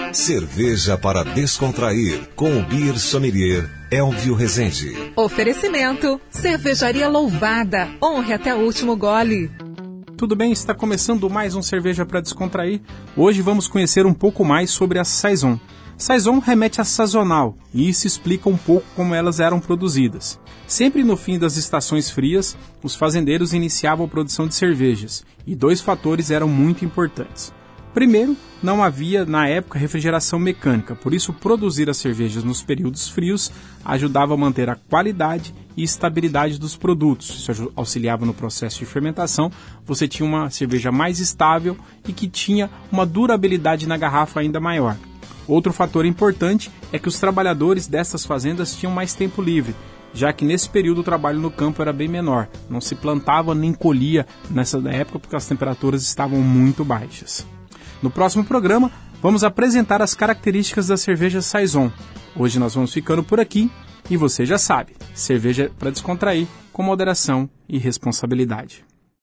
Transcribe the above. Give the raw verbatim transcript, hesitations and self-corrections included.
Cerveja para descontrair, com o Beer Sommelier Elvio Rezende. Oferecimento, Cervejaria Louvada, honre até o último gole. Tudo bem? Está começando mais um Cerveja para Descontrair. Hoje vamos conhecer um pouco mais sobre a Saison. Saison remete a sazonal, e isso explica um pouco como elas eram produzidas. Sempre no fim das estações frias, os fazendeiros iniciavam a produção de cervejas, e dois fatores eram muito importantes. Primeiro, não havia na época refrigeração mecânica, por isso produzir as cervejas nos períodos frios ajudava a manter a qualidade e estabilidade dos produtos. Isso auxiliava no processo de fermentação, você tinha uma cerveja mais estável e que tinha uma durabilidade na garrafa ainda maior. Outro fator importante é que os trabalhadores dessas fazendas tinham mais tempo livre, já que nesse período o trabalho no campo era bem menor, não se plantava nem colhia nessa época porque as temperaturas estavam muito baixas. No próximo programa, vamos apresentar as características da cerveja Saison. Hoje nós vamos ficando por aqui e você já sabe, cerveja para descontrair com moderação e responsabilidade.